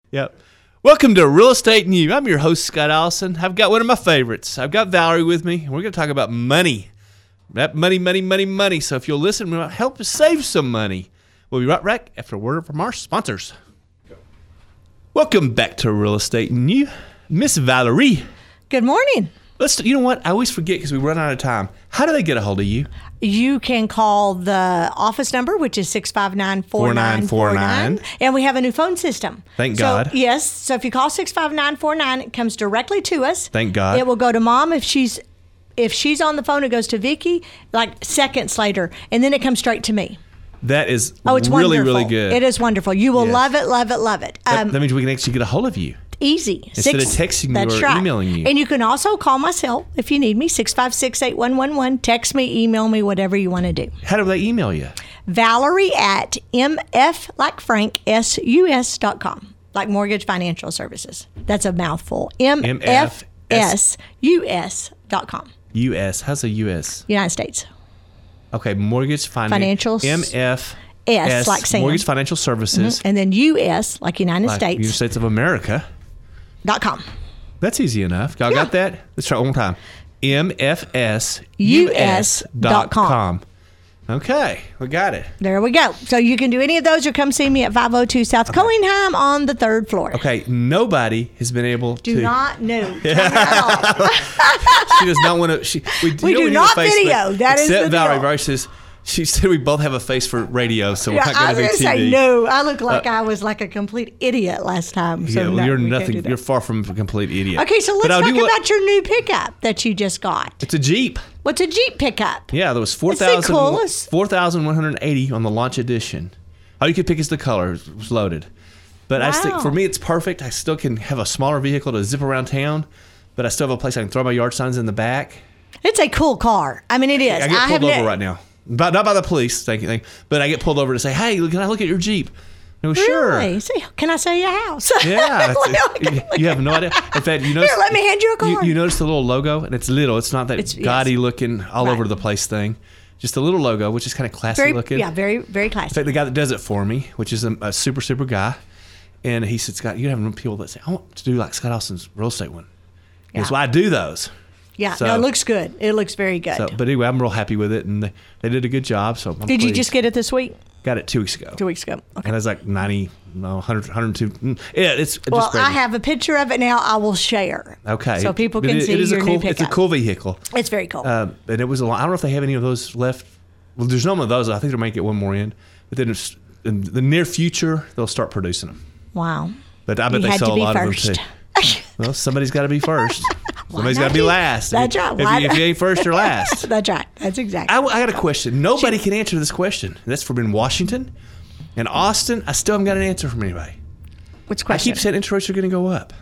Yep. Welcome to Real Estate New. I'm your host, Scott Allison. I've got one of my favorites. I've got Valerie with me. We're going to talk about money. That money. So if you'll listen, we'll help us save some money. We'll be right back after a word from our sponsors. Welcome back to Real Estate New. Miss Valerie. Good morning. You know what? I always forget because we run out of time. How do they get a hold of you? You can call the office number, which is 659-4949. And we have a new phone system. Thank God. Yes. So if you call 659-49, it comes directly to us. Thank God. It will go to Mom. If she's on the phone, it goes to Vicky like seconds later. And then it comes straight to me. That is it's really, wonderful. really good. It is wonderful. You will love it, love it, love it. That means we can actually get a hold of you. Easy. Instead of texting you or emailing you. And you can also call myself if you need me, 656-8111. Text me, email me, whatever you want to do. How do they email you? Valerie at MF, like Frank, SUS.com. Like Mortgage Financial Services. That's a mouthful. MFSUS.com. US. How's a US? United States. Okay, Mortgage Financial. MF. S, like Sam. Mortgage Financial Services. Mm-hmm. And then US, like United States. United States of America. .com. That's easy enough. Y'all got that? Let's try it one more time. MFSUS.com. Okay, we got it. There we go. So you can do any of those or come see me at 502 South Coingham on the 3rd floor. Okay, nobody has been able to... Do not know. She does not want to... We do not video. That is the deal. Valerie. Valerie says... She said we both have a face for radio, so we're not going to do TV. Say no. I look like I was like a complete idiot last time. So you're nothing. You're far from a complete idiot. Okay, so let's talk about your new pickup that you just got. It's a Jeep. What's a Jeep pickup? Yeah, there was 4,180 on the launch edition. All you could pick is the color. It was loaded. But I think for me, it's perfect. I still can have a smaller vehicle to zip around town, but I still have a place I can throw my yard signs in the back. It's a cool car. I mean, it is. I get pulled over right now. Not by the police, thank you. But I get pulled over to say, "Hey, can I look at your Jeep?" I go, "Sure." Really? See, can I sell you a house? Yeah. You have no idea. In fact, you notice. Here, let me hand you a car. You notice the little logo, and it's little. It's not that gaudy looking, all over the place thing. Just a little logo, which is kind of classy looking. Yeah, very, very classy. In fact, the guy that does it for me, which is a super, super guy, and he said, "Scott, you have people that say I want to do like Scott Austin's real estate one." He goes, "Well, I do those." Yeah, no, it looks good. It looks very good. But anyway, I'm real happy with it, and they did a good job. So I'm Did you just get it this week? Got it 2 weeks ago. 2 weeks ago. Okay. And it's like 100, 102. Yeah, it's just great. I have a picture of it now. I will share. Okay. So people can see your new pickup. It's a cool vehicle. It's very cool. And it was I don't know if they have any of those left. Well, there's none of those. I think they might get one more in. But then in the near future, they'll start producing them. Wow. But I bet they sell a lot of them too. Well, somebody's got to be first. Somebody's got to be last. That's right. If you ain't first, you're last. That's right. That's exactly. I got a question. Nobody can answer this question. That's from Washington and Austin. I still haven't got an answer from anybody. Which question? I keep saying interest rates are going to go up.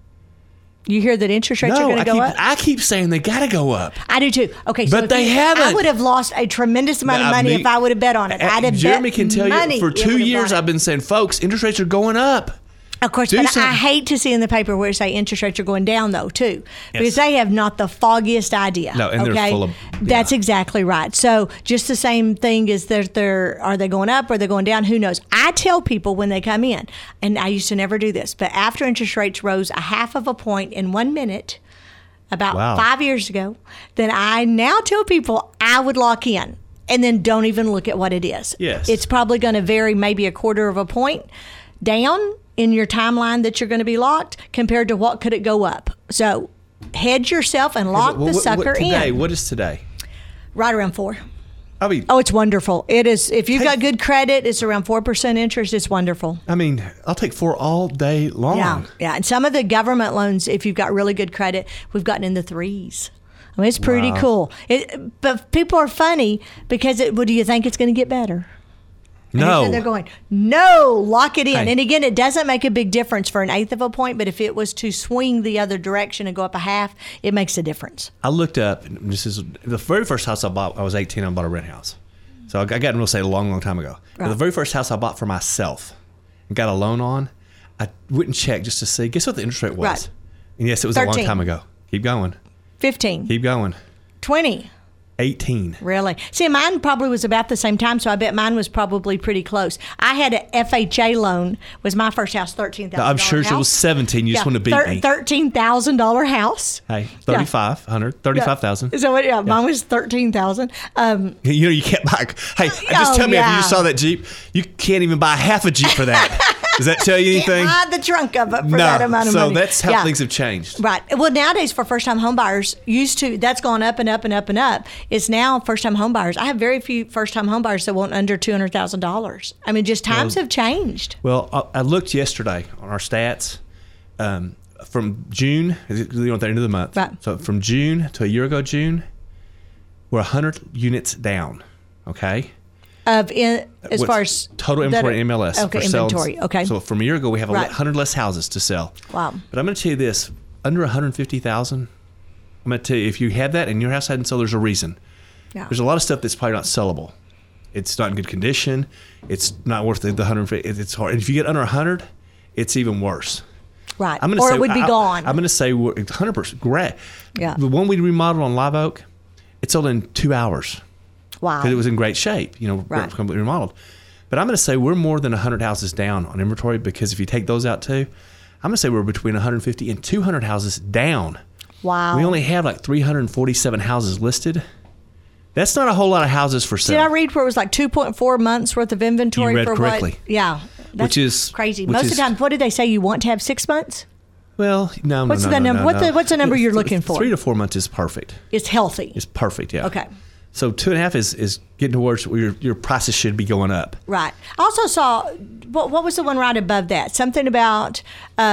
You hear that interest rates are going to go up? I keep saying they got to go up. I do too. Okay, but they haven't. I would have lost a tremendous amount of money if I would have bet on it. I'd have Jeremy can tell you for 2 years I've been saying, folks, interest rates are going up. Of course, but I hate to see in the paper where it say interest rates are going down, though, too, because they have not the foggiest idea. No, and they're full of. That's exactly right. So, just the same thing is are they going up or are they going down? Who knows? I tell people when they come in, and I used to never do this, but after interest rates rose 0.5 of a point in 1 minute, about 5 years ago, then I now tell people I would lock in. And then don't even look at what it is. Yes. It's probably going to vary maybe 1/4 of a point down in your timeline that you're going to be locked compared to what could it go up. So hedge yourself and lock the sucker in. What is today? Right around 4. It's wonderful. It is. If you've got good credit, it's around 4% interest. It's wonderful. I mean, I'll take 4 all day long. Yeah. And some of the government loans, if you've got really good credit, we've gotten in the 3s. I mean, it's pretty cool. But people are funny because do you think it's going to get better? No. And they're going, no, lock it in. Hey. And again, it doesn't make a big difference for 1/8 of a point, but if it was to swing the other direction and go up 1/2, it makes a difference. I looked up, this is the very first house I bought. I was 18, I bought a rent house. So I got in real estate a long, long time ago. Right. But the very first house I bought for myself and got a loan on, I went and checked just to see, guess what the interest rate was? Right. And yes, it was 13. a long time ago. Keep going. 15. Keep going. 20. 18. Really? See, mine probably was about the same time, so I bet mine was probably pretty close. I had an FHA loan. Was my first house $13,000? I'm sure it was 17. You just want to beat me. $13,000 house. Hey, 35,000. So mine was $13,000. You know, you can't buy. Hey, just tell me if you just saw that Jeep, you can't even buy half a Jeep for that. Does that tell you anything? Can't buy the trunk of it for that amount of money. So that's how things have changed. Right. Well, nowadays for first-time homebuyers, that's gone up and up and up and up. It's now first-time homebuyers. I have very few first-time homebuyers that want under $200,000. I mean, just times have changed. Well, I looked yesterday on our stats from June. You know, at the end of the month. Right. So from June to a year ago, June, we're 100 units down. Okay. As far as total inventory in MLS. Okay, inventory. Okay. So from a year ago, we have 100 less houses to sell. Wow. But I'm going to tell you this: under 150,000, I'm going to tell you, if you had that and your house hadn't sold, there's a reason. Yeah. There's a lot of stuff that's probably not sellable. It's not in good condition. It's not worth the 150. It's hard. And if you get under 100, it's even worse. Right. Or it would be gone. I'm going to say 100%. Great. Yeah. The one we remodeled on Live Oak, it sold in 2 hours. Wow. Because it was in great shape, completely remodeled. But I'm going to say we're more than 100 houses down on inventory, because if you take those out too, I'm going to say we're between 150 and 200 houses down. Wow. We only have like 347 houses listed. That's not a whole lot of houses for sale. Did I read where it was like 2.4 months worth of inventory? You read for correctly. What? Yeah. That's which is crazy. Most of the time, what did they say? You want to have 6 months? Well, no. What's the number? What's the number you're looking for? 3 to 4 months is perfect. It's healthy. It's perfect, yeah. Okay. So 2.5 is getting towards where your prices should be going up. Right. I also saw, what was the one right above that? Something about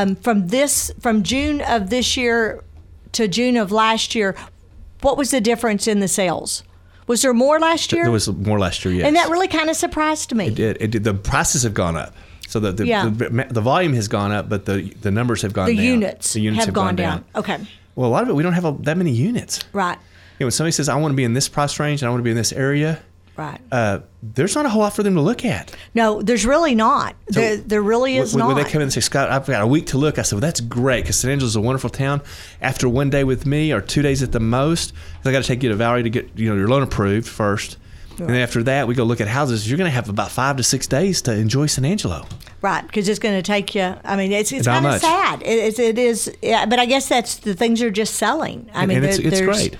from June of this year to June of last year, what was the difference in the sales? Was there more last year? There was more last year, yes. And that really kind of surprised me. It did. The prices have gone up. So the volume has gone up, but the numbers have gone down. The units have gone down. Okay. Well, a lot of it, we don't have that many units. Right. When somebody says, I want to be in this price range and I want to be in this area, right. There's not a whole lot for them to look at. No, there's really not. So there really is not. When they come in and say, Scott, I've got a week to look, I said, well, that's great, because San Angelo's a wonderful town. After 1 day with me, or 2 days at the most, I got to take you to Valerie to get your loan approved first. Right. And then after that, we go look at houses. You're going to have about 5 to 6 days to enjoy San Angelo. Right, because it's going to take you. I mean, it's kind of sad. It is, yeah, but I guess that's the things are just selling. I mean, it's great.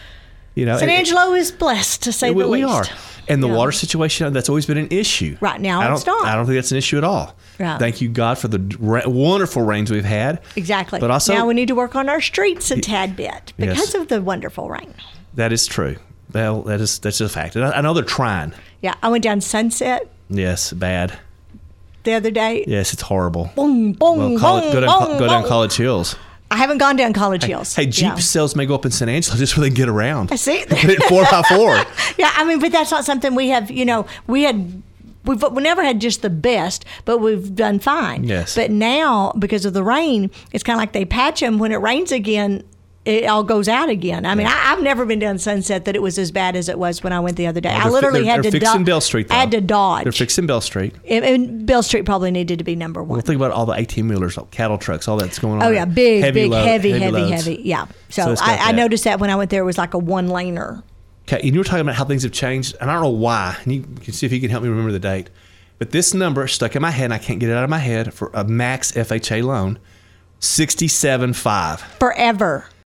San Angelo is blessed, to say the least. We are. And the water situation, that's always been an issue. Right now, it's not. I don't think that's an issue at all. Right. Thank you, God, for the wonderful rains we've had. Exactly. But also, now we need to work on our streets a tad bit because of the wonderful rain. That is true. Well, that's a fact. And I know they're trying. Yeah, I went down Sunset. Yes, bad. The other day. Yes, it's horrible. Boom, boom, go down College Hills. I haven't gone down College Hills. Hey, Jeep sales may go up in San Angelo just where they get around. I see. Put it 4x4. Yeah, I mean, but that's not something we have. We never had just the best, but we've done fine. Yes. But now, because of the rain, it's kind of like they patch them. When it rains again, it all goes out again. I mean, I've never been down Sunset that it was as bad as it was when I went the other day. I literally had to They're fixing Bell Street, though. I had to dodge. They're fixing Bell Street. And Bell Street probably needed to be number one. Well, think about all the 18-wheelers, cattle trucks, all that's going on. Oh, yeah, big, heavy, loads. heavy. Yeah. So I noticed that when I went there, it was like a one-laner. Okay, and you were talking about how things have changed, and I don't know why. And you can see if you can help me remember the date. But this number stuck in my head, and I can't get it out of my head, for a max FHA loan, 67.5. Forever.